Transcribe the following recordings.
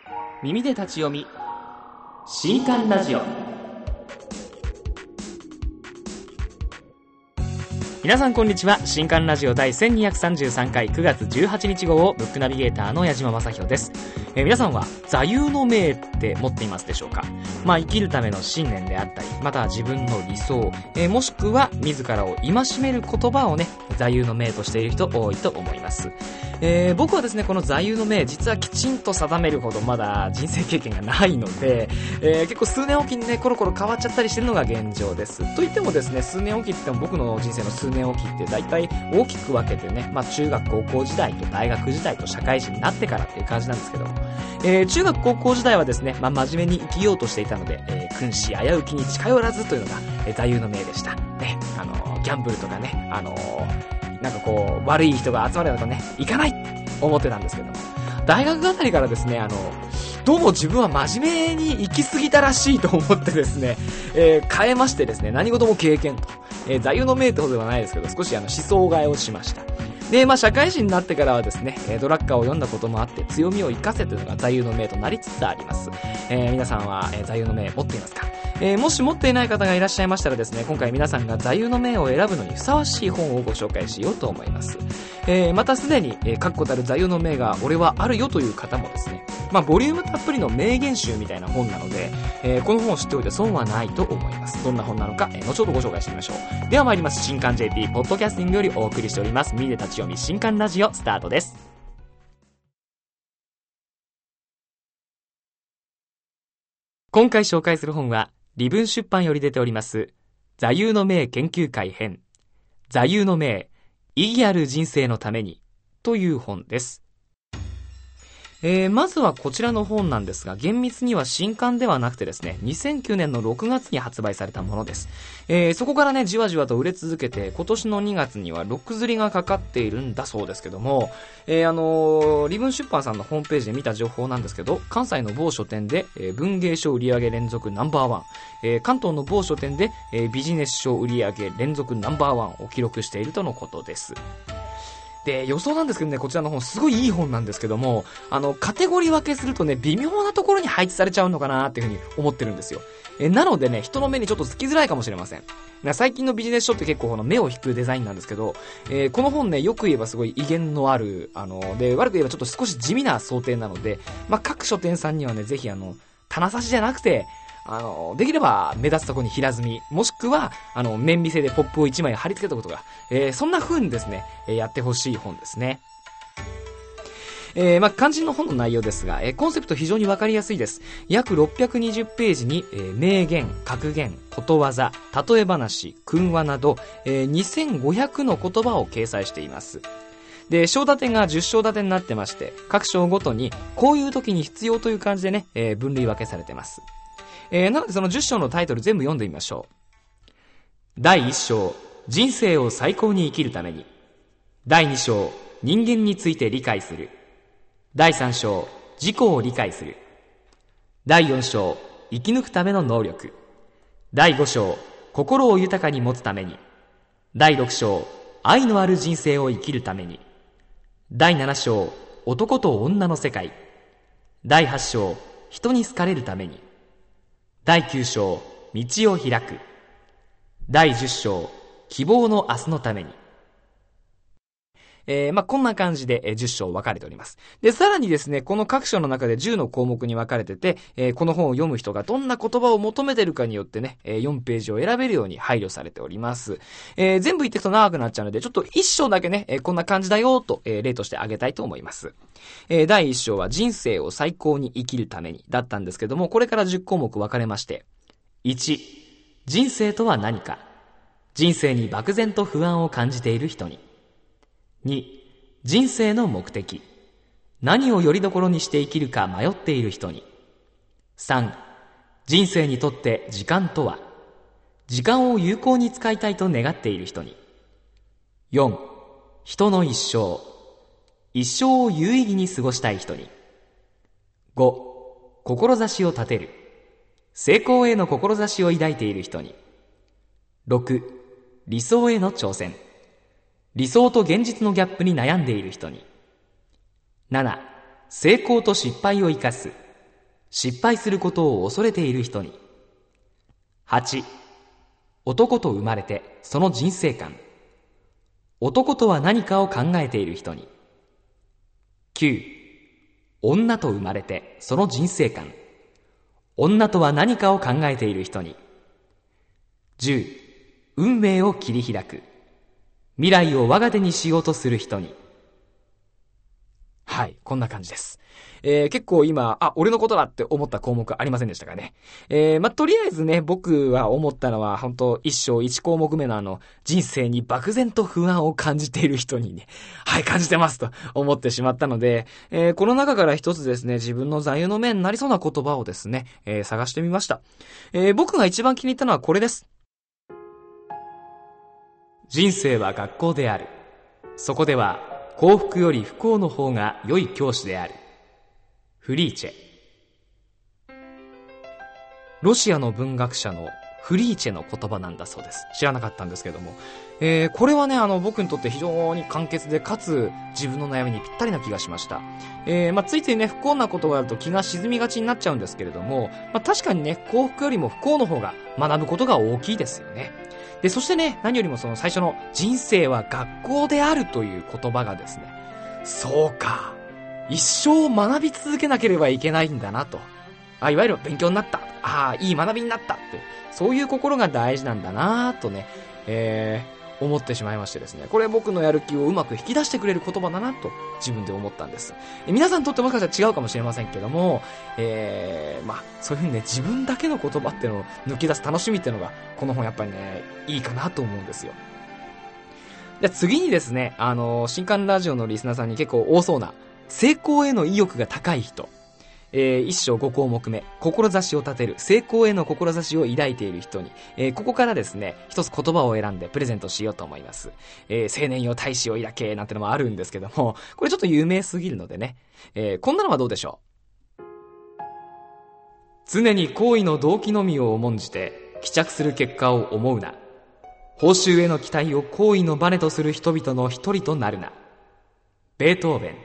耳で立ち読み新刊ラジオ。皆さんこんにちは。新刊ラジオ第1233回9月18日号をブックナビゲーターの矢島正宏です。皆さんは座右の銘って持っていますでしょうか。生きるための信念であったり、または自分の理想、もしくは自らを戒める言葉をね、座右の銘としている人多いと思います。僕はですね、この座右の銘、実はきちんと定めるほどまだ人生経験がないので、結構数年おきにね、コロコロ変わっちゃったりしてるのが現状です。といってもですね、数年おきって言っても僕の人生の数年おきって大体大きく分けてね、中学高校時代と大学時代と社会人になってからっていう感じなんですけども、中学高校時代はですね、真面目に生きようとしていたので、君子危うきに近寄らずというのが、座右の銘でした。ね、ギャンブルとかね、悪い人が集まるようなとね、行かない思ってたんですけども、大学あたりからですね、どうも自分は真面目に行き過ぎたらしいと思ってですね、変えましてですね、何事も経験と、座右の銘ってほどではないですけど、少し思想替えをしました。で、社会人になってからはですね、ドラッカーを読んだこともあって、強みを生かせというのが座右の銘となりつつあります。皆さんは、座右の銘持っていますか？もし持っていない方がいらっしゃいましたらですね、今回皆さんが座右の銘を選ぶのにふさわしい本をご紹介しようと思います。またすでに、確固たる座右の銘が俺はあるよという方もですね、ボリュームたっぷりの名言集みたいな本なので、この本を知っておいて損はないと思います。どんな本なのか、後ほどご紹介してみましょう。では参ります。新刊 JP ポッドキャスティングよりお送りしております耳で立ち読み新刊ラジオスタートです。今回紹介する本は利文出版より出ております座右の銘研究会編、座右の銘意義ある人生のためにという本です。まずはこちらの本なんですが、厳密には新刊ではなくてですね、2009年の6月に発売されたものです。そこからね、じわじわと売れ続けて、今年の2月には6刷りがかかっているんだそうですけども、利文出版さんのホームページで見た情報なんですけど、関西の某書店で、文芸賞売上連続ナンバーワン、関東の某書店で、ビジネス賞売上連続ナンバーワンを記録しているとのことです。で、予想なんですけどね、こちらの本すごいいい本なんですけども、カテゴリー分けするとね、微妙なところに配置されちゃうのかなっていうふうに思ってるんですよ。なのでね、人の目にちょっとつきづらいかもしれません。最近のビジネス書って結構目を引くデザインなんですけど、この本ね、よく言えばすごい威厳のある、で、悪く言えばちょっと少し地味な想定なので、各書店さんにはね、ぜひ棚差しじゃなくて、できれば目立つところに平積み、もしくは面見せでポップを1枚貼り付けたことが、そんな風にですね、やってほしい本ですね。肝心の本の内容ですが、コンセプト非常にわかりやすいです。約620ページに、名言、格言、ことわざ、例え話、訓話など、2500の言葉を掲載しています。で、章立てが10章立てになってまして、各章ごとにこういう時に必要という感じでね、分類分けされてます。なのでその10章のタイトル全部読んでみましょう。第1章、人生を最高に生きるために。第2章、人間について理解する。第3章、自己を理解する。第4章、生き抜くための能力。第5章、心を豊かに持つために。第6章、愛のある人生を生きるために。第7章、男と女の世界。第8章、人に好かれるために。第9章、道を開く。第10章、希望の明日のために。こんな感じで10章分かれております。で、さらにですね、この各章の中で10の項目に分かれてて、この本を読む人がどんな言葉を求めてるかによってね、4ページを選べるように配慮されております。全部言っていくと長くなっちゃうので、ちょっと1章だけね、こんな感じだよと、例として挙げたいと思います。第1章は人生を最高に生きるためにだったんですけども、これから10項目分かれまして、1、人生とは何か。人生に漠然と不安を感じている人に。2、人生の目的。何をよりどころにして生きるか迷っている人に。3、人生にとって時間とは。時間を有効に使いたいと願っている人に。4、人の一生。一生を有意義に過ごしたい人に。5、志を立てる。成功への志を抱いている人に。6、理想への挑戦。理想と現実のギャップに悩んでいる人に。7、成功と失敗を生かす。 失敗することを恐れている人に。8、男と生まれてその人生観。男とは何かを考えている人に。9、女と生まれてその人生観。女とは何かを考えている人に。10、運命を切り開く。未来を我が手にしようとする人に。はい、こんな感じです。結構今、俺のことだって思った項目ありませんでしたかね。とりあえずね、僕は思ったのは、本当一章一項目目の人生に漠然と不安を感じている人にね、はい、感じてますと思ってしまったので、この中から一つですね、自分の座右の銘になりそうな言葉をですね、探してみました。僕が一番気に入ったのはこれです。人生は学校である。そこでは幸福より不幸の方が良い教師である。フリーチェ。ロシアの文学者のフリーチェの言葉なんだそうです。知らなかったんですけども、これはね、僕にとって非常に簡潔でかつ自分の悩みにぴったりな気がしました。ついついね、不幸なことがあると気が沈みがちになっちゃうんですけれども、確かにね、幸福よりも不幸の方が学ぶことが大きいですよね。で、そしてね、何よりもその最初の人生は学校であるという言葉がですね、そうか、一生学び続けなければいけないんだなと。いわゆる勉強になった。いい学びになったって。そういう心が大事なんだなとね、思ってしまいましてですね。これ僕のやる気をうまく引き出してくれる言葉だなと自分で思ったんです。皆さんにとってもしかしたら違うかもしれませんけども、そういう風にね、自分だけの言葉っていうのを抜き出す楽しみっていうのが、この本やっぱりね、いいかなと思うんですよ。じゃあ次にですね、新刊ラジオのリスナーさんに結構多そうな、成功への意欲が高い人。一章5項目目、志を立てる、成功への志を抱いている人に、ここからですね、一つ言葉を選んでプレゼントしようと思います。青年よ大志を抱け、なんてのもあるんですけども、これちょっと有名すぎるのでね、こんなのはどうでしょう。常に行為の動機のみを重んじて、帰着する結果を思うな。報酬への期待を行為のバネとする人々の一人となるな。ベートーベン。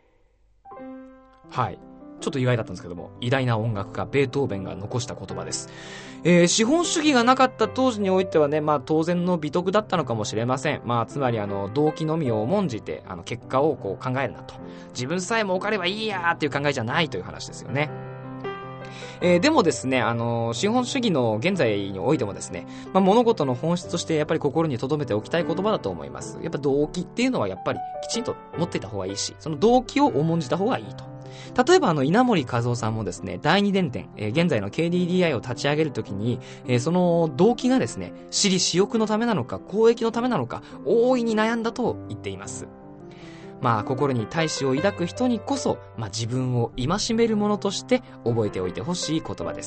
はい。ちょっと意外だったんですけども、偉大な音楽家ベートーベンが残した言葉です。資本主義がなかった当時においてはね、当然の美徳だったのかもしれません。つまり動機のみを重んじて結果をこう考えるなと。自分さえ儲かればいいやーっていう考えじゃないという話ですよね。でもですね、資本主義の現在においてもですね、物事の本質としてやっぱり心に留めておきたい言葉だと思います。やっぱ動機っていうのはやっぱりきちんと持っていた方がいいし、その動機を重んじた方がいいと。例えば稲森和夫さんもですね、第二電電、現在の KDDI を立ち上げるときに、その動機がですね、私利私欲のためなのか、公益のためなのか、大いに悩んだと言っています。心に大志を抱く人にこそ、自分を戒めるものとして覚えておいてほしい言葉です。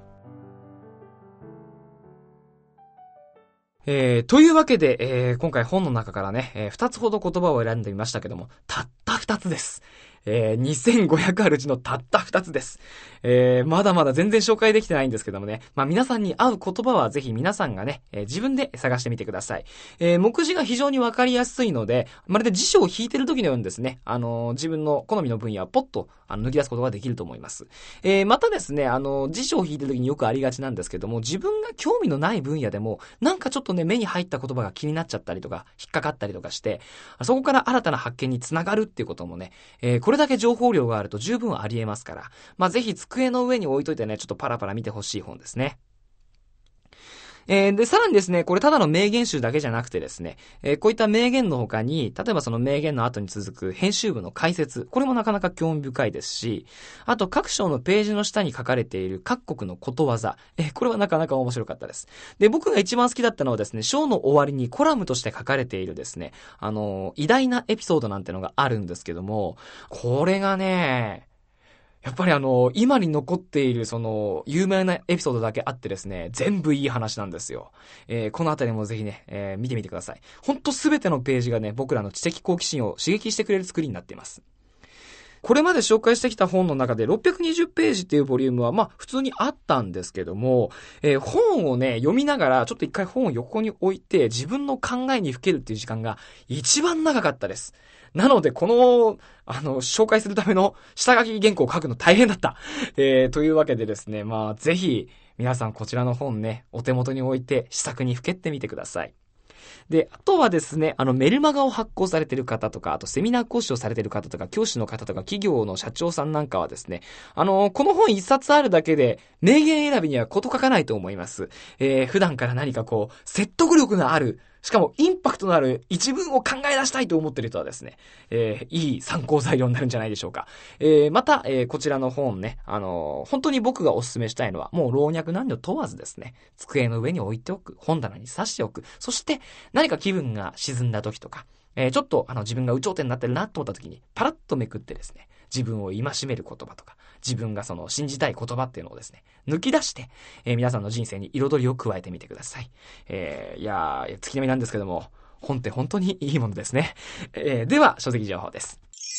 というわけで、今回本の中からね、2つほど言葉を選んでみましたけども、たった2つです。2500あるうちのたった2つです。まだまだ全然紹介できてないんですけどもね。皆さんに合う言葉はぜひ皆さんがね、自分で探してみてください。目次が非常にわかりやすいので、まるで辞書を引いてる時のようにですね、自分の好みの分野をポッと抜き出すことができると思います。またですね、辞書を引いてる時によくありがちなんですけども、自分が興味のない分野でも、なんかちょっとね、目に入った言葉が気になっちゃったりとか、引っかかったりとかして、そこから新たな発見につながるっていうこともね、これだけ情報量があると十分ありえますから、ぜひ机の上に置いといてね、ちょっとパラパラ見てほしい本ですね。で、さらにですね、これただの名言集だけじゃなくてですね、こういった名言の他に、例えばその名言の後に続く編集部の解説、これもなかなか興味深いですし、あと各章のページの下に書かれている各国のことわざ、これはなかなか面白かったです。で、僕が一番好きだったのはですね、章の終わりにコラムとして書かれているですね、偉大なエピソードなんてのがあるんですけども、これがね、やっぱり今に残っているその有名なエピソードだけあってですね、全部いい話なんですよ。このあたりもぜひね、見てみてください。ほんとすべてのページがね、僕らの知的好奇心を刺激してくれる作りになっています。 これまで紹介してきた本の中で620ページっていうボリュームはまあ普通にあったんですけども、本をね読みながらちょっと一回本を横に置いて自分の考えにふけるっていう時間が一番長かったです。なのでこの紹介するための下書き原稿を書くの大変だった。というわけでですね、まあぜひ皆さんこちらの本ねお手元に置いて試作にふけってみてください。で、あとはですね、メルマガを発行されている方とか、あとセミナー講師をされている方とか、教師の方とか、企業の社長さんなんかはですね、この本一冊あるだけで、名言選びには事欠かないと思います。普段から何かこう、説得力がある、しかもインパクトのある一文を考え出したいと思っている人はですね、いい参考材料になるんじゃないでしょうか。また、こちらの本ね、本当に僕がお勧めしたいのは、もう老若男女問わずですね、机の上に置いておく、本棚に刺しておく、そして何か気分が沈んだ時とか、ちょっと自分が有頂天になってるなと思った時に、パラッとめくってですね、自分を戒める言葉とか、自分が信じたい言葉っていうのをですね、抜き出して、皆さんの人生に彩りを加えてみてください。月並みなんですけども、本って本当にいいものですね。では、書籍情報です。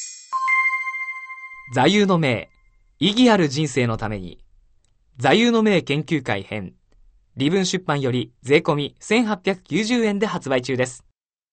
座右の銘、意義ある人生のために、座右の銘研究会編、利文出版より税込み1890円で発売中です。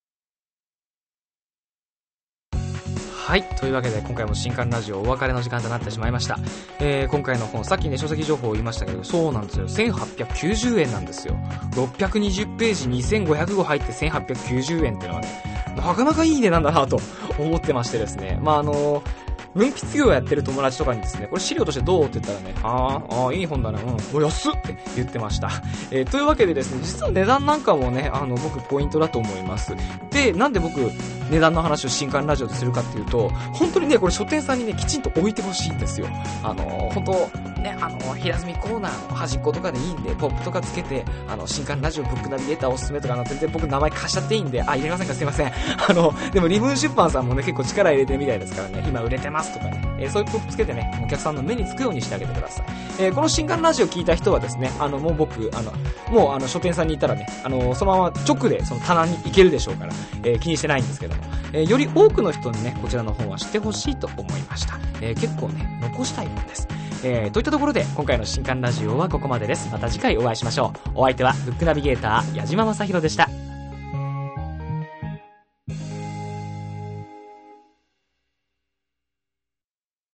はい。というわけで今回も新刊ラジオお別れの時間となってしまいました。今回の本、さっきね書籍情報を言いましたけど、そうなんですよ。1890円なんですよ。620ページ2500語入って1890円っていうのはね、なかなかいい値段だなと思ってましてですね。文筆業をやってる友達とかにですね、これ資料としてどうって言ったらね、いい本だな、安っって言ってました。というわけでですね、実は値段なんかもね、僕ポイントだと思います。で、なんで僕、値段の話を新刊ラジオでするかっていうと、本当にね、これ書店さんにね、きちんと置いてほしいんですよ。本当ね、平積みコーナーの端っことかでいいんで、ポップとかつけて、新刊ラジオブックナビゲーターおすすめとか、全然僕名前貸しちゃっていいんで、入れませんかすいません。でも、利文出版さんもね、結構力入れてるみたいですからね、今売れてますとかね、そういうポップつけてね、お客さんの目につくようにしてあげてください。この新刊ラジオ聞いた人はですね、もう僕、書店さんに行ったらね、そのまま直でその棚に行けるでしょうから、気にしてないんですけども、より多くの人にね、こちらの本は知ってほしいと思いました。結構ね、残したい本です。といったところで今回の新刊ラジオはここまでです。また次回お会いしましょう。お相手はブックナビゲーター矢島正宏でした。